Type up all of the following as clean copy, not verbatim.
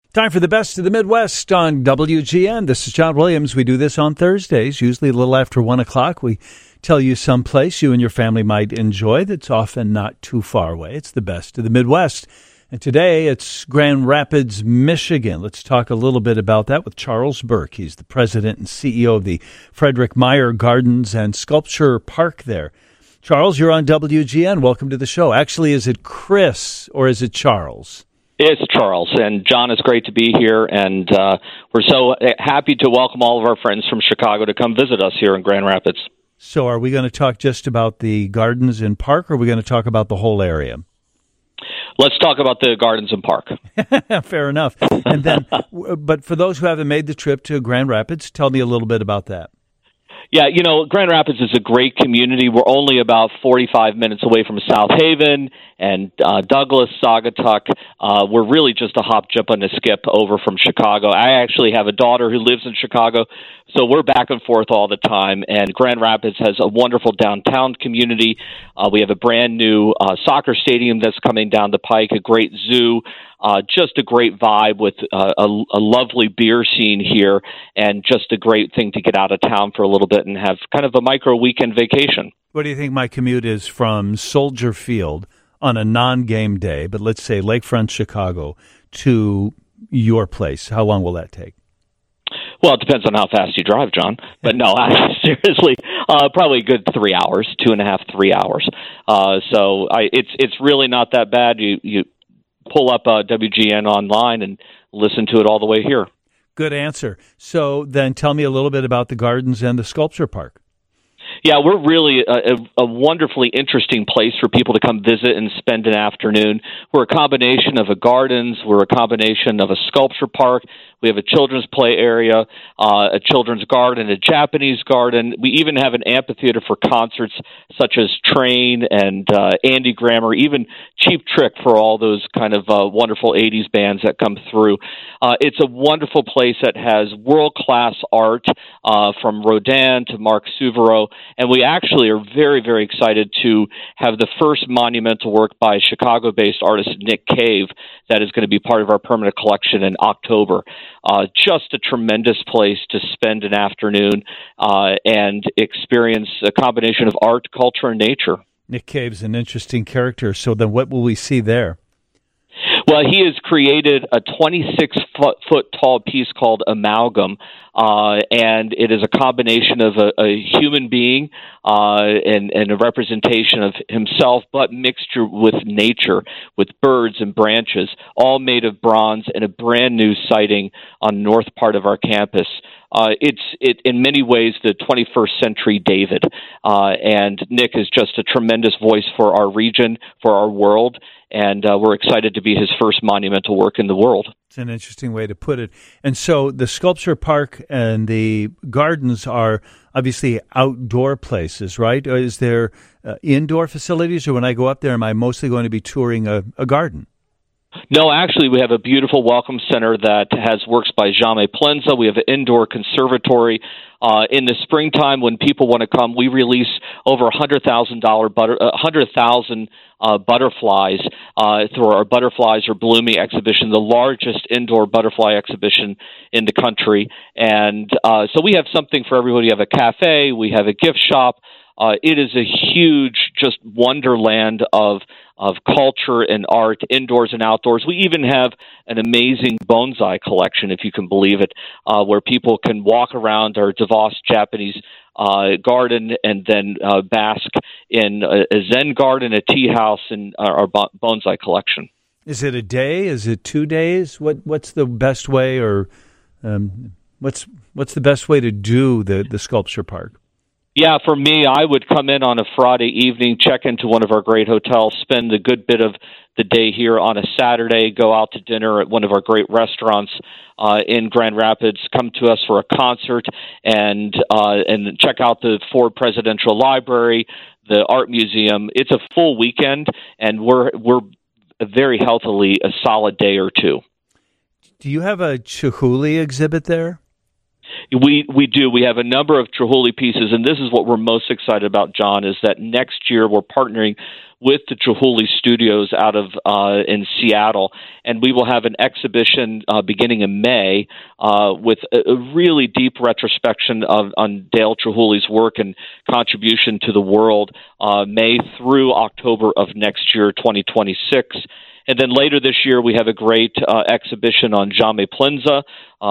Time for the best of the Midwest on WGN. This is John Williams. We do this on Thursdays, usually a little after 1 o'clock. We tell you someplace you and your family might enjoy that's often not too far away. It's the best of the Midwest. And today it's Grand Rapids, Michigan. Let's talk a little bit about that with Charles Burke. He's the president and CEO of the Frederick Meyer Gardens and Sculpture Park there. Charles, you're on WGN. Welcome to the show. Actually, is it Chris or is it Charles? It's Charles, and John, it's great to be here, and we're so happy to welcome all of our friends from Chicago to come visit us here in Grand Rapids. So are we going to talk just about the gardens and park, or are we going to talk about the whole area? Let's talk about the gardens and park. Fair enough. And then, but for those who haven't made the trip to Grand Rapids, tell me a little bit about that. Yeah, you know, Grand Rapids is a great community. We're only about 45 minutes away from South Haven and Douglas, Saugatuck. We're really just a hop, jump, and a skip over from Chicago. I actually have a daughter who lives in Chicago, so we're back and forth all the time. And Grand Rapids has a wonderful downtown community. We have a brand new soccer stadium that's coming down the pike, a great zoo. Just a great vibe with a lovely beer scene here, and just a great thing to get out of town for a little bit and have kind of a micro weekend vacation. What do you think my commute is from Soldier Field on a non-game day, but let's say Lakefront Chicago, to your place? How long will that take? Well, it depends on how fast you drive, John. But no, seriously, probably a good 3 hours, 2.5, 3 hours. It's really not that bad. You pull up WGN online and listen to it all the way here. Good answer. So then tell me a little bit about the gardens and the sculpture park. Yeah, we're really a wonderfully interesting place for people to come visit and spend an afternoon. We're a combination of a gardens, we're a combination of a sculpture park. We have a children's play area, a children's garden, a Japanese garden. We even have an amphitheater for concerts such as Train and Andy Grammer, even Cheap Trick for all those kind of wonderful 80s bands that come through. It's a wonderful place that has world-class art from Rodin to Marc Souvero, and we actually are very, very excited to have the first monumental work by Chicago-based artist Nick Cave that is going to be part of our permanent collection in October. Just a tremendous place to spend an afternoon and experience a combination of art, culture, and nature. Nick Cave's an interesting character. So then what will we see there? Well, he has created a 26-foot tall piece called Amalgam, and it is a combination of a human being and a representation of himself, but mixture with nature, with birds and branches, all made of bronze, and a brand new siting on the north part of our campus. It's in many ways the 21st century David, and Nick is just a tremendous voice for our region, for our world, and we're excited to be his first monumental work in the world. It's an interesting way to put it. And so the sculpture park and the gardens are obviously outdoor places, right? Or is there indoor facilities, or when I go up there, am I mostly going to be touring a garden? No, actually, we have a beautiful welcome center that has works by Jaume Plenza. We have an indoor conservatory. In the springtime, when people want to come, we release over 100,000 butterflies through our Butterflies Are Blooming exhibition, the largest indoor butterfly exhibition in the country. And so we have something for everybody. We have a cafe. We have a gift shop. It is a huge, just wonderland of culture and art, indoors and outdoors. We even have an amazing bonsai collection, if you can believe it, where people can walk around our DeVos Japanese garden and then bask in a Zen garden, a tea house, and our bonsai collection. Is it a day? Is it 2 days? What's the best way, or what's the best way to do the sculpture park? Yeah, for me, I would come in on a Friday evening, check into one of our great hotels, spend a good bit of the day here on a Saturday, go out to dinner at one of our great restaurants in Grand Rapids, come to us for a concert, and check out the Ford Presidential Library, the Art Museum. It's a full weekend, and we're very healthily a solid day or two. Do you have a Chihuly exhibit there? We do. We have a number of Chihuly pieces, and this is what we're most excited about, John, is that next year we're partnering with the Chihuly Studios out of in Seattle, and we will have an exhibition beginning in May with a really deep retrospection on Dale Chihuly's work and contribution to the world, May through October of next year, 2026. And then later this year, we have a great exhibition on Jaume Plensa,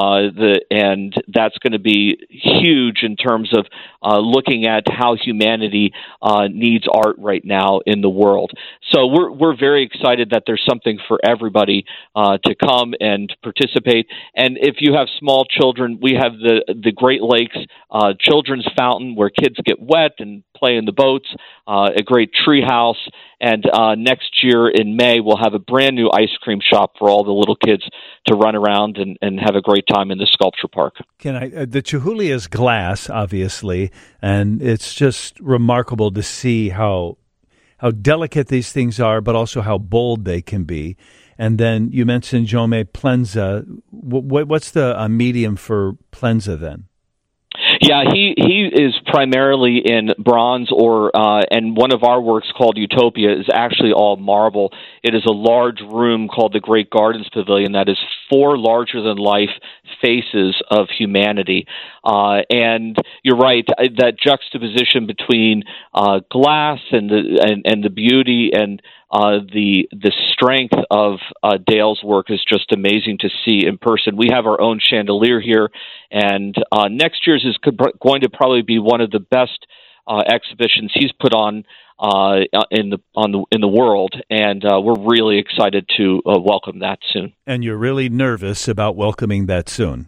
and that's going to be huge in terms of looking at how humanity needs art right now in the world. So we're very excited that there's something for everybody to come and participate. And if you have small children, we have the Great Lakes Children's Fountain where kids get wet and play in the boats, a great tree house. And next year in May, we'll have a brand new ice cream shop for all the little kids to run around and have a great time in the sculpture park. The Chihuly is glass, obviously, and it's just remarkable to see how delicate these things are, but also how bold they can be. And then you mentioned Jaume Plensa. What's the medium for Plensa then? Yeah, he is primarily in bronze, and one of our works called Utopia is actually all marble. It is a large room called the Great Gardens Pavilion that is 4 larger-than-life faces of humanity. And you're right, that juxtaposition between glass and the beauty and the strength of Dale's work is just amazing to see in person. We have our own chandelier here, and next year's is going to probably be one of the best exhibitions he's put on in the world, and we're really excited to welcome that soon. And you're really nervous about welcoming that soon.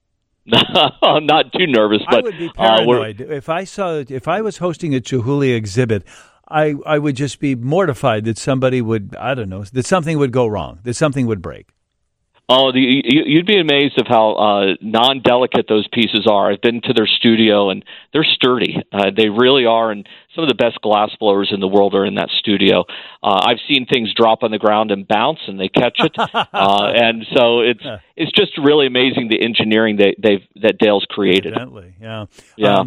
Not too nervous, but I would be paranoid if I was hosting a Chihuly exhibit. I would just be mortified that somebody would, that something would go wrong, that something would break. Oh, you'd be amazed of how non-delicate those pieces are. I've been to their studio, and they're sturdy. They really are, and some of the best glass blowers in the world are in that studio. I've seen things drop on the ground and bounce, and they catch it. And so it's just really amazing the engineering that Dale's created. Evidently, yeah. Yeah.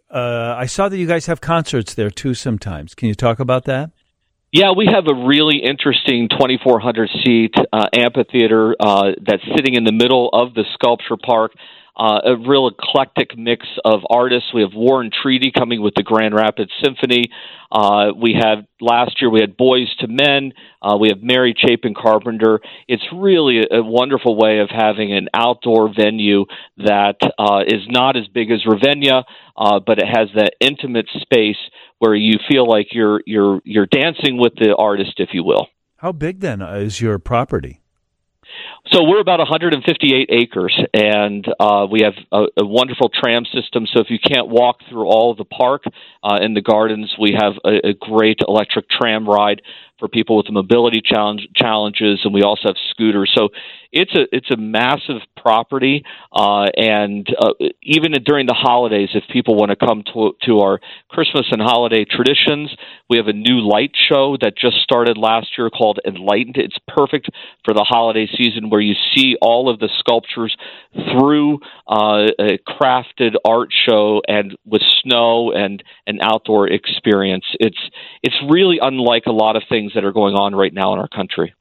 I saw that you guys have concerts there, too, sometimes. Can you talk about that? Yeah, we have a really interesting 2,400-seat amphitheater that's sitting in the middle of the sculpture park. A real eclectic mix of artists. We have War and Treaty coming with the Grand Rapids Symphony. Last year we had Boys to Men. We have Mary Chapin Carpenter. It's really a wonderful way of having an outdoor venue that is not as big as Ravinia, but it has that intimate space where you feel like you're dancing with the artist, if you will. How big then is your property? So we're about 158 acres, and we have a wonderful tram system. So if you can't walk through all of the park in the gardens, we have a great electric tram ride for people with mobility challenges, and we also have scooters. So it's a massive property, and even during the holidays, if people want to come to our Christmas and holiday traditions, we have a new light show that just started last year called Enlightened. It's perfect for the holiday season, where you see all of the sculptures through a crafted art show and with snow and an outdoor experience. It's really unlike a lot of things that are going on right now in our country.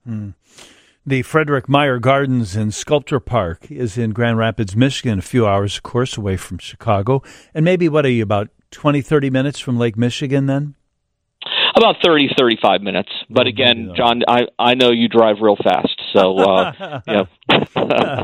The Frederick Meyer Gardens and Sculpture Park is in Grand Rapids, Michigan, a few hours, of course, away from Chicago. And maybe, what are you, about 20, 30 minutes from Lake Michigan then? About 30, 35 minutes. But again, John, I know you drive real fast. So, yeah.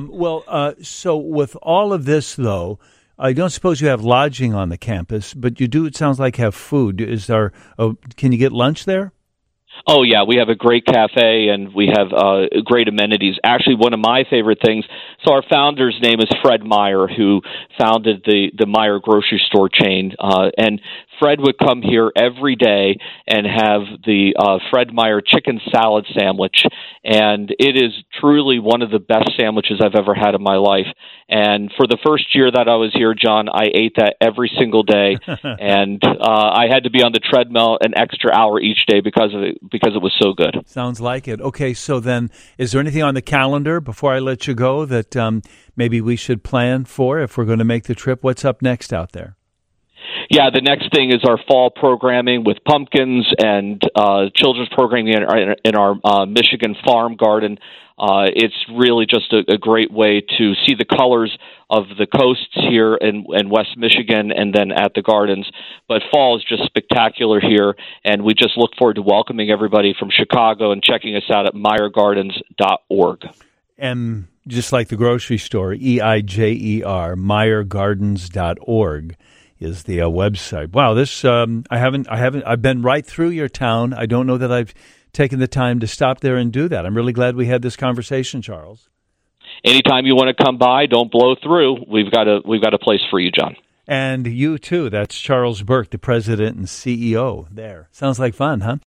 So with all of this, though, I don't suppose you have lodging on the campus, but you do, it sounds like, have food. Can you get lunch there? Oh, yeah, we have a great cafe, and we have great amenities. Actually, one of my favorite things, so our founder's name is Fred Meyer, who founded the Meyer grocery store chain. And Fred would come here every day and have the Fred Meyer chicken salad sandwich, and it is truly one of the best sandwiches I've ever had in my life. And for the first year that I was here, John, I ate that every single day, and I had to be on the treadmill an extra hour each day because of it, because it was so good. Sounds like it. Okay, so then is there anything on the calendar before I let you go that maybe we should plan for if we're going to make the trip? What's up next out there? Yeah, the next thing is our fall programming with pumpkins and children's programming in our Michigan farm garden. It's really just a great way to see the colors of the coasts here in West Michigan and then at the gardens. But fall is just spectacular here, and we just look forward to welcoming everybody from Chicago and checking us out at meyergardens.org. And just like the grocery store, EIJER, meyergardens.org. is the website. Wow, this I've been right through your town. I don't know that I've taken the time to stop there and do that. I'm really glad we had this conversation, Charles. Anytime you want to come by, don't blow through. We've got a place for you, John. And you too. That's Charles Burke, the president and CEO there. Sounds like fun, huh?